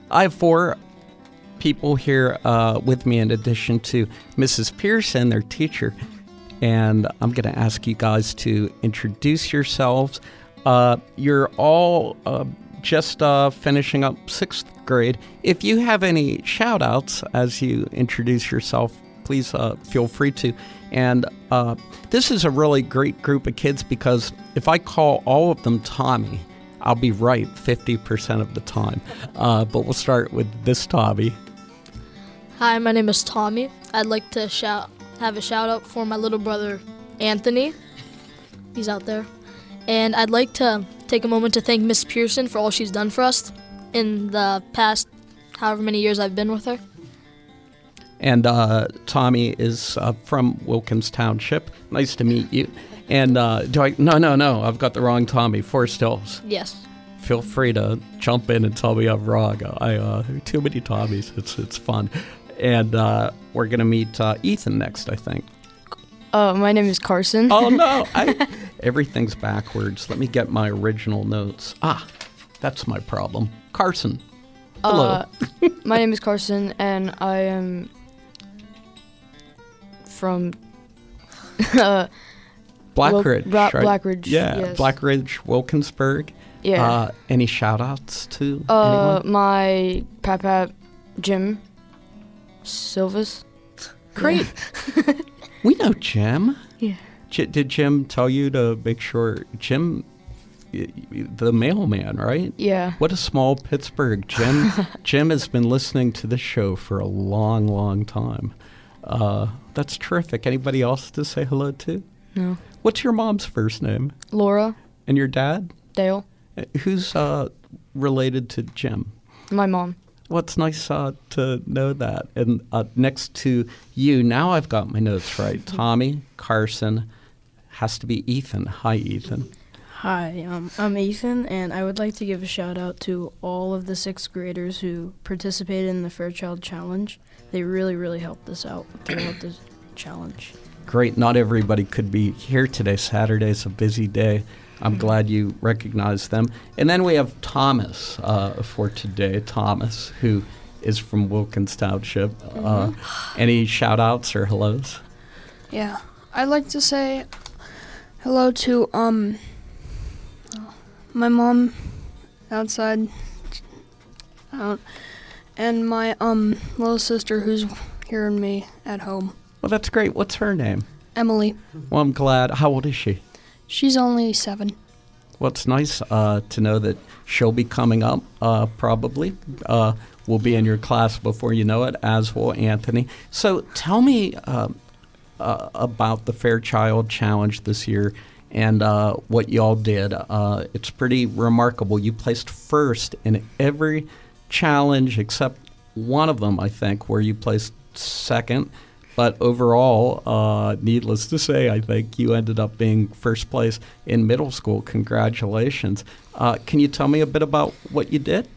I have four people here with me in addition to Mrs. Pearson, their teacher. And I'm going to ask you guys to introduce yourselves. You're all just finishing up 6th grade. If you have any shout-outs as you introduce yourself, please feel free to. And this is a really great group of kids because if I call all of them Tommy, I'll be right 50% of the time. But we'll start with this Tommy. Hi, my name is Tommy. I'd like to have a shout out for my little brother Anthony. He's out there. And I'd like to take a moment to thank Miss Pearson for all she's done for us in the past however many years I've been with her. And Tommy is from Wilkins Township. Nice to meet you. And No, I've got the wrong Tommy. Forest Hills. Yes. Feel free to jump in and tell me I'm wrong. Too many Tommies. It's fun. And we're going to meet Ethan next, I think. My name is Carson. Oh, no. Everything's backwards. Let me get my original notes. That's my problem. Carson. Hello. My name is Carson, and I am from Blackridge. Right? Blackridge. Yeah, yes. Blackridge, Wilkinsburg. Yeah. Any shout-outs to anyone? My Pap Jim Silvas. Great. Yeah. We know Jim. Yeah. Did Jim tell you to make sure Jim, the mailman, right? Yeah. What a small Pittsburgh. Jim has been listening to this show for a long, long time. That's terrific. Anybody else to say hello to? No. What's your mom's first name? Laura. And your dad? Dale. Who's related to Jim? My mom. Well, it's nice to know that. And next to you, now I've got my notes right. Tommy, Carson, has to be Ethan. Hi, Ethan. Hi, I'm Ethan, and I would like to give a shout out to all of the 6th graders who participated in the Fairchild Challenge. They really, really helped us out throughout the challenge. Great. Not everybody could be here today. Saturday's a busy day. I'm glad you recognized them. And then we have Thomas for today. Thomas, who is from Wilkins Township. Any shout-outs or hellos? Yeah. I'd like to say hello to my mom outside and my little sister who's hearing me at home. Well, that's great. What's her name? Emily. Well, I'm glad. How old is she? She's only 7. Well, it's nice to know that she'll be coming up probably. Will be in your class before you know it, as will Anthony. So tell me about the Fairchild Challenge this year and what y'all did. It's pretty remarkable. You placed first in every challenge except one of them, I think, where you placed second. But overall, needless to say, I think you ended up being first place in middle school. Congratulations. Can you tell me a bit about what you did?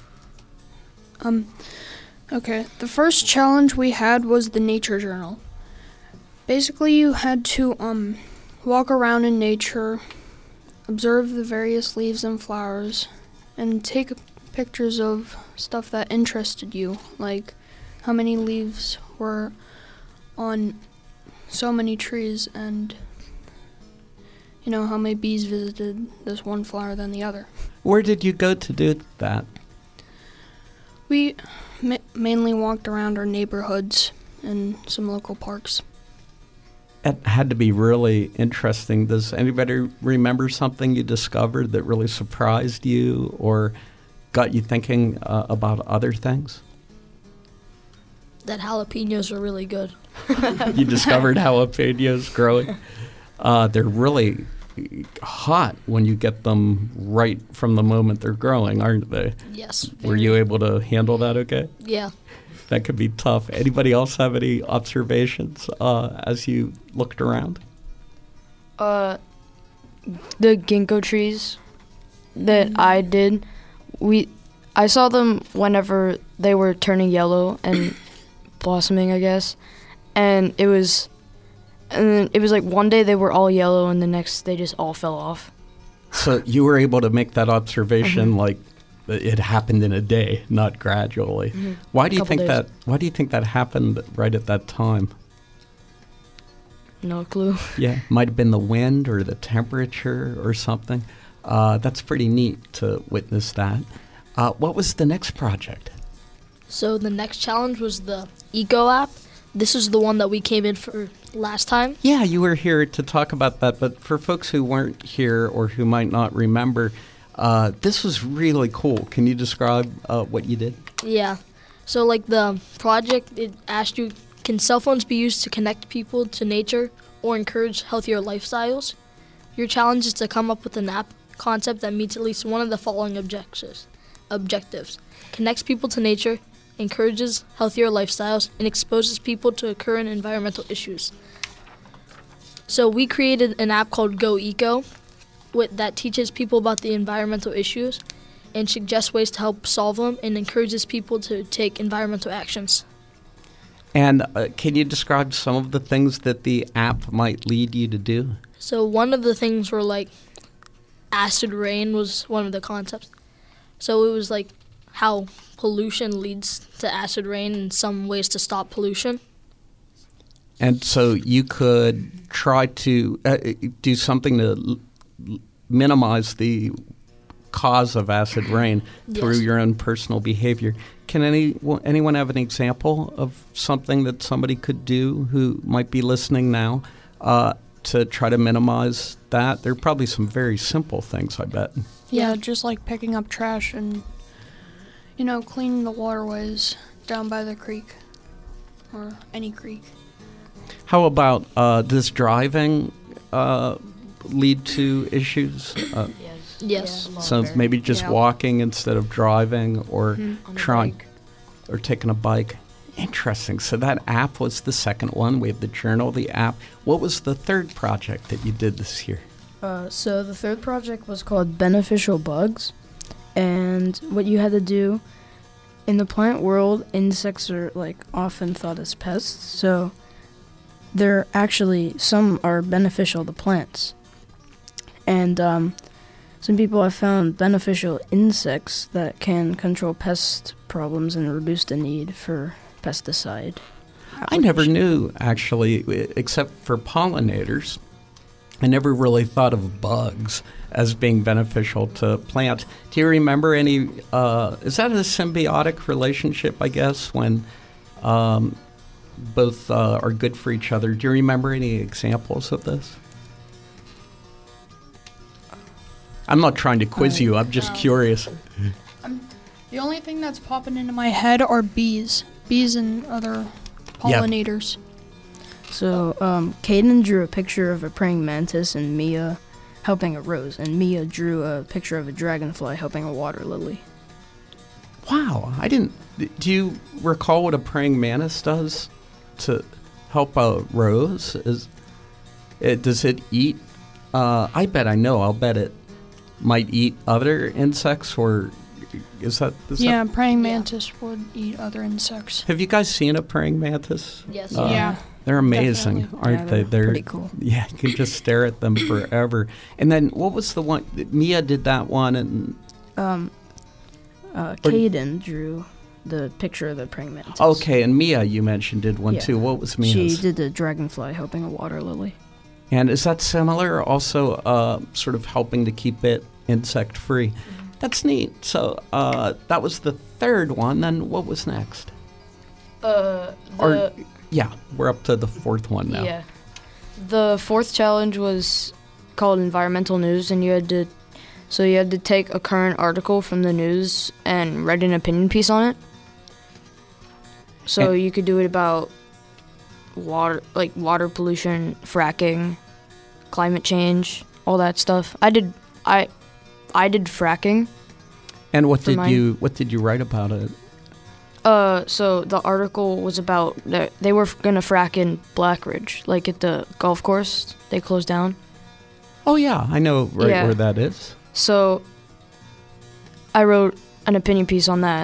Okay. The first challenge we had was the nature journal. Basically, you had to walk around in nature, observe the various leaves and flowers, and take pictures of stuff that interested you, like how many leaves were on so many trees and, how many bees visited this one flower than the other. Where did you go to do that? We mainly walked around our neighborhoods and some local parks. It had to be really interesting. Does anybody remember something you discovered that really surprised you or got you thinking about other things? That jalapenos are really good. You discovered jalapenos growing. They're really hot when you get them right from the moment they're growing, aren't they? Yes. Were you able to handle that okay? Yeah. That could be tough. Anybody else have any observations as you looked around? The ginkgo trees that I did, I saw them whenever they were turning yellow and blossoming, I guess. And it was like one day they were all yellow and the next they just all fell off. So you were able to make that observation like it happened in a day, not gradually. Why do you Couple think days. Why do you think that happened right at that time? No clue. Yeah, might have been the wind or the temperature or something. That's pretty neat to witness that. What was the next project? So the next challenge was the Eco app. This is the one that we came in for last time. Yeah, you were here to talk about that, but for folks who weren't here or who might not remember, this was really cool. Can you describe what you did? Yeah. So like the project, it asked you, can cell phones be used to connect people to nature or encourage healthier lifestyles? Your challenge is to come up with an app concept that meets at least one of the following objectives. Connects people to nature, encourages healthier lifestyles, and exposes people to current environmental issues. So we created an app called Go Eco that teaches people about the environmental issues and suggests ways to help solve them and encourages people to take environmental actions. And can you describe some of the things that the app might lead you to do? So one of the things were like acid rain was one of the concepts. So it was like how pollution leads to acid rain and some ways to stop pollution. And so you could try to do something to minimize the cause of acid rain through Yes. your own personal behavior. Can anyone have an example of something that somebody could do who might be listening now to try to minimize that? There are probably some very simple things, I bet. Yeah, just like picking up trash and, cleaning the waterways down by the creek or any creek. How about does driving lead to issues? Yes. So maybe just walking instead of driving or trying or taking a bike. Interesting. So that app was the second one. We have the journal, the app. What was the third project that you did this year? So the third project was called Beneficial Bugs, and what you had to do in the plant world, insects are often thought as pests. So they're actually some are beneficial to plants, and some people have found beneficial insects that can control pest problems and reduce the need for pesticide. I never knew, actually, except for pollinators. I never really thought of bugs as being beneficial to plants. Do you remember any, is that a symbiotic relationship, I guess, when both are good for each other? Do you remember any examples of this? I'm not trying to quiz you, I'm just curious. The only thing that's popping into my head are bees. Bees and other pollinators. So, Caden drew a picture of a praying mantis and Mia helping a rose, and Mia drew a picture of a dragonfly helping a water lily. Wow, I didn't. Do you recall what a praying mantis does to help a rose? Does it eat? I bet I know. I'll bet it might eat other insects, or is that? Praying mantis would eat other insects. Have you guys seen a praying mantis? Yes. Yeah. They're amazing, Definitely. aren't they? They're pretty cool. Yeah, you can just stare at them forever. And then what was the one? Mia did that one, and Caden drew the picture of the praying mantis. okay, and Mia you mentioned did one Yeah. too. What was She Mia's? did the dragonfly helping a water lily. And is that similar? Also, sort of helping to keep it insect free. That's neat. So that was the third one. Then what was next? Yeah, we're up to the fourth one now. Yeah. The fourth challenge was called environmental news, and you had to take a current article from the news and write an opinion piece on it. So And- you could do it about water pollution, fracking, climate change, all that stuff. I did fracking. And what For did mine. what did you write about it? So the article was about they were gonna frack in Blackridge, like at the golf course. They closed down. Oh yeah, I know right Yeah. where that is. So I wrote an opinion piece on that.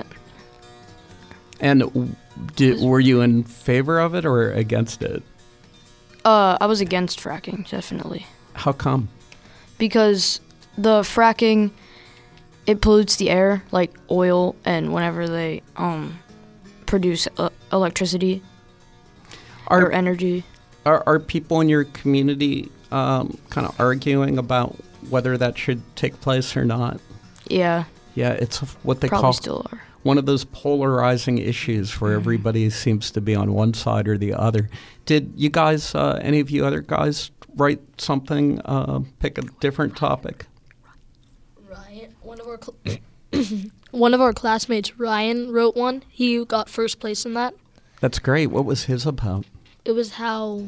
And were you in favor of it or against it? I was against fracking, definitely, How come? because the fracking it pollutes the air, like oil, and whenever they produce electricity or energy. Are people in your community kind of arguing about whether that should take place or not? Yeah. Yeah, it's what they Probably call still are. one of those polarizing issues where everybody seems to be on one side or the other. Did you guys, any of you other guys, write something, pick a different topic? Ryan, one of our classmates, Ryan, wrote one. He got first place in that. That's great. What was his about? It was how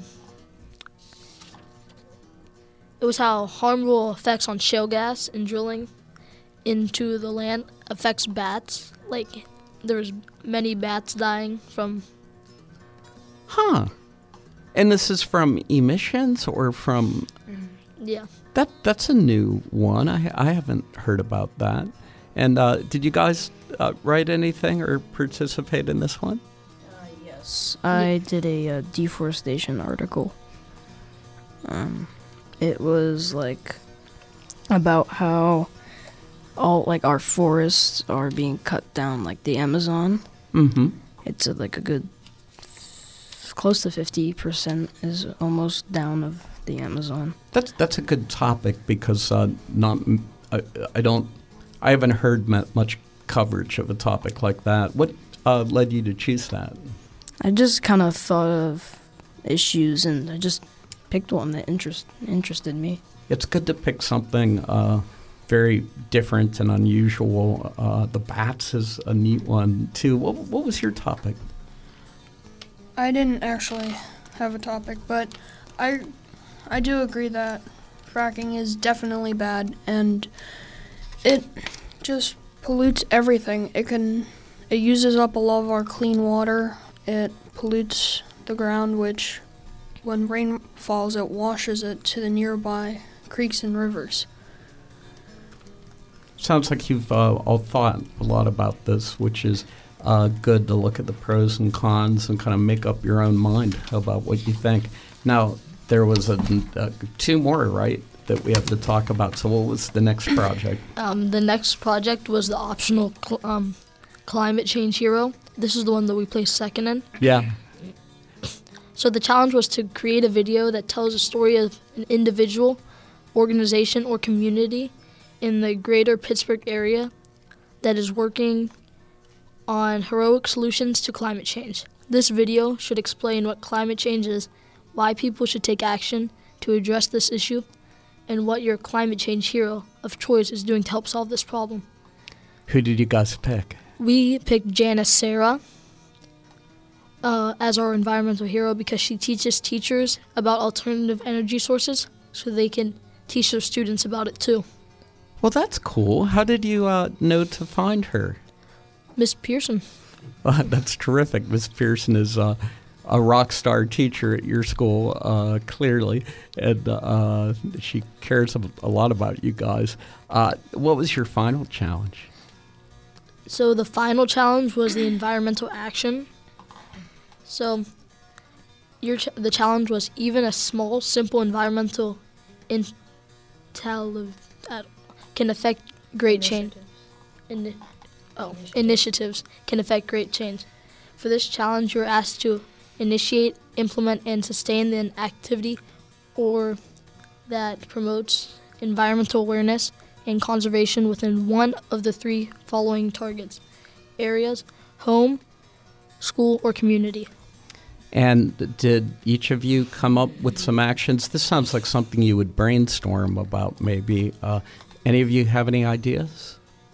harmful effects on shale gas and drilling into the land affects bats. Like, there's many bats dying from. Huh. And this is from emissions or from. Yeah. That's a new one. I haven't heard about that. And did you guys write anything or participate in this one? Yes, I did a deforestation article. It was like about how all like our forests are being cut down, like the Amazon. Mm-hmm. It's like a good close to 50% is almost down of the Amazon. That's a good topic because I haven't heard much coverage of a topic like that. What led you to choose that? I just kind of thought of issues and I just picked one that interested me. It's good to pick something very different and unusual. The bats is a neat one too. What was your topic? I didn't actually have a topic, but I do agree that fracking is definitely bad, and it just pollutes everything. It uses up a lot of our clean water. It pollutes the ground, which when rain falls, it washes it to the nearby creeks and rivers. Sounds like you've all thought a lot about this, which is good to look at the pros and cons and kind of make up your own mind about what you think. Now, there was two more, right, that we have to talk about. So what was the next project? The next project was the optional climate change hero. This is the one that we placed second in. Yeah. So the challenge was to create a video that tells a story of an individual, organization, or community in the greater Pittsburgh area that is working on heroic solutions to climate change. This video should explain what climate change is, why people should take action to address this issue, and what your climate change hero of choice is doing to help solve this problem. Who did you guys pick? We picked Janice Sarah as our environmental hero because she teaches teachers about alternative energy sources so they can teach their students about it too. Well, that's cool. How did you know to find her? Miss Pearson. That's terrific. Miss Pearson is a rock star teacher at your school, clearly, and she cares a lot about you guys. What was your final challenge? So the final challenge was the environmental action. So the challenge was even a small, simple environmental can affect great change. Initiatives can affect great change. For this challenge, you're asked to initiate, implement, and sustain an activity or that promotes environmental awareness and conservation within one of the three following targets: areas, home, school, or community. And did each of you come up with some actions? This sounds like something you would brainstorm about, maybe. Any of you have any ideas?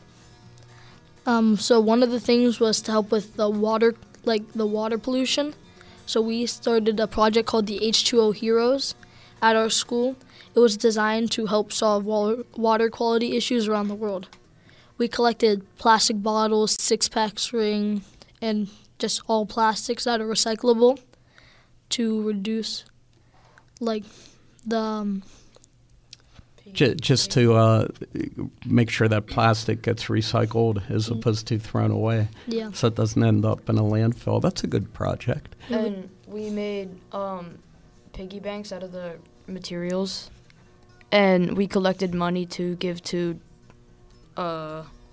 So one of the things was to help with the water pollution. So we started a project called the H2O Heroes at our school. It was designed to help solve water quality issues around the world. We collected plastic bottles, six-packs, ring, and just all plastics that are recyclable to reduce, Just to make sure that plastic gets recycled as opposed to thrown away. Yeah. So it doesn't end up in a landfill. That's a good project. And we made piggy banks out of the materials, and we collected money to give to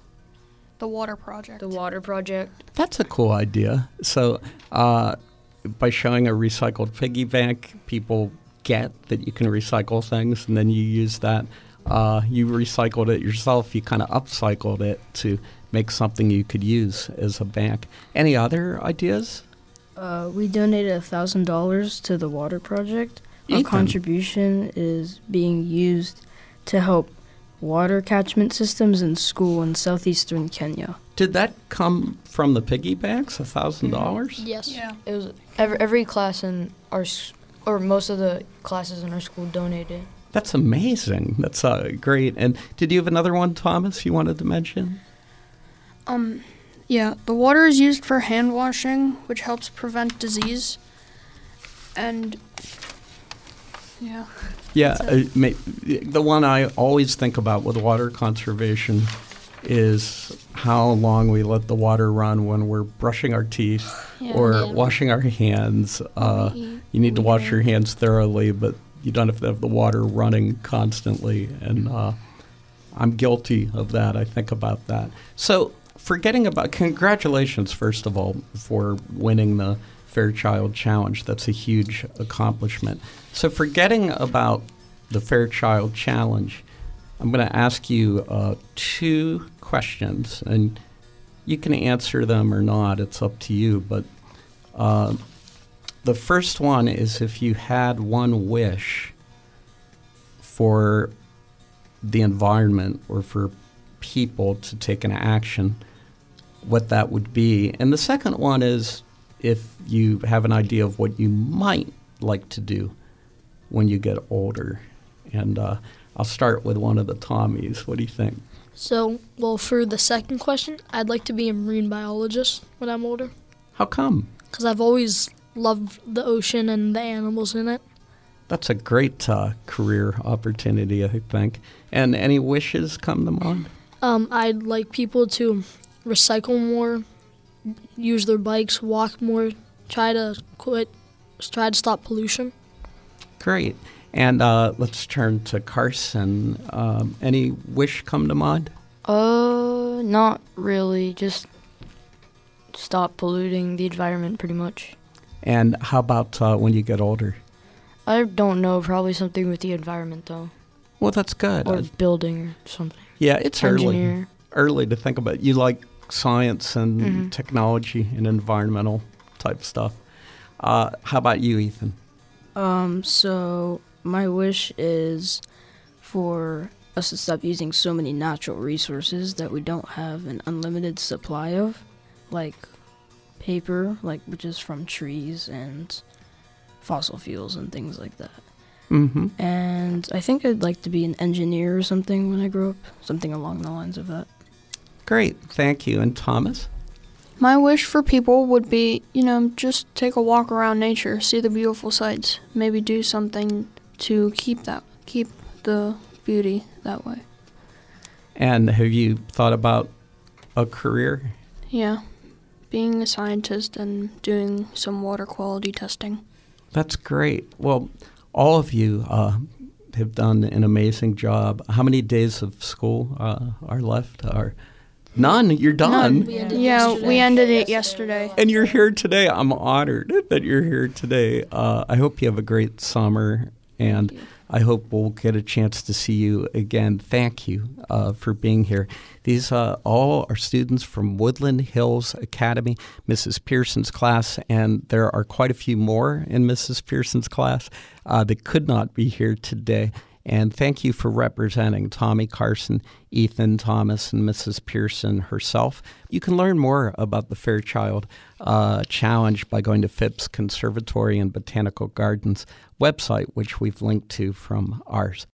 The water project. The water project. That's a cool idea. So by showing a recycled piggy bank, people get that you can recycle things, and then you use that. You recycled it yourself. You kind of upcycled it to make something you could use as a bank. Any other ideas? We donated $1,000 to the water project. Our Ethan. contribution is being used to help water catchment systems in school in southeastern Kenya. Did that come from the piggy banks, $1,000? Yes. Yeah. It was every class in or most of the classes in our school donated. That's amazing. That's great. And did you have another one, Thomas, you wanted to mention? Yeah, the water is used for hand washing, which helps prevent disease. And yeah. Yeah, the one I always think about with water conservation is how long we let the water run when we're brushing our teeth or Yeah. washing our hands. You need to wash your hands thoroughly, but you don't have to have the water running constantly. And I'm guilty of that. I think about that. So congratulations, first of all, for winning the Fairchild Challenge. That's a huge accomplishment. So forgetting about the Fairchild Challenge, I'm going to ask you 2 questions, and you can answer them or not. It's up to you. But the first one is, if you had one wish for the environment or for people to take an action, what that would be. And the second one is, if you have an idea of what you might like to do when you get older. And I'll start with one of the Tommies. What do you think? So, well, for the second question, I'd like to be a marine biologist when I'm older, How come? because I've always loved the ocean and the animals in it. That's a great career opportunity, I think. And any wishes come to mind? I'd like people to recycle more, use their bikes, walk more, try to stop pollution. Great. And let's turn to Carson. Any wish come to mind? Not really. Just stop polluting the environment, pretty much. And how about when you get older? I don't know. Probably something with the environment, though, Well, that's good. or building or something. Yeah, it's Engineer. early to think about. You like science and Mhm. technology and environmental type stuff. How about you, Ethan? So my wish is for us to stop using so many natural resources that we don't have an unlimited supply of, like paper, which is from trees, and fossil fuels and things like that. Mm-hmm. And I think I'd like to be an engineer or something when I grow up, something along the lines of that. Great. Thank you. And Thomas? My wish for people would be, just take a walk around nature, see the beautiful sights, maybe do something to keep the beauty that way. And have you thought about a career? Yeah, being a scientist and doing some water quality testing. That's great. Well, all of you have done an amazing job. How many days of school are left? None. You're done. We ended Yeah, yesterday. we ended it yesterday. And you're here today. I'm honored that you're here today. I hope you have a great summer, and I hope we'll get a chance to see you again. Thank you for being here. These all are students from Woodland Hills Academy, Mrs. Pearson's class, and there are quite a few more in Mrs. Pearson's class that could not be here today. And thank you for representing Tommy Carson, Ethan Thomas, and Mrs. Pearson herself. You can learn more about the Fairchild Challenge by going to Phipps Conservatory and Botanical Gardens website, which we've linked to from ours.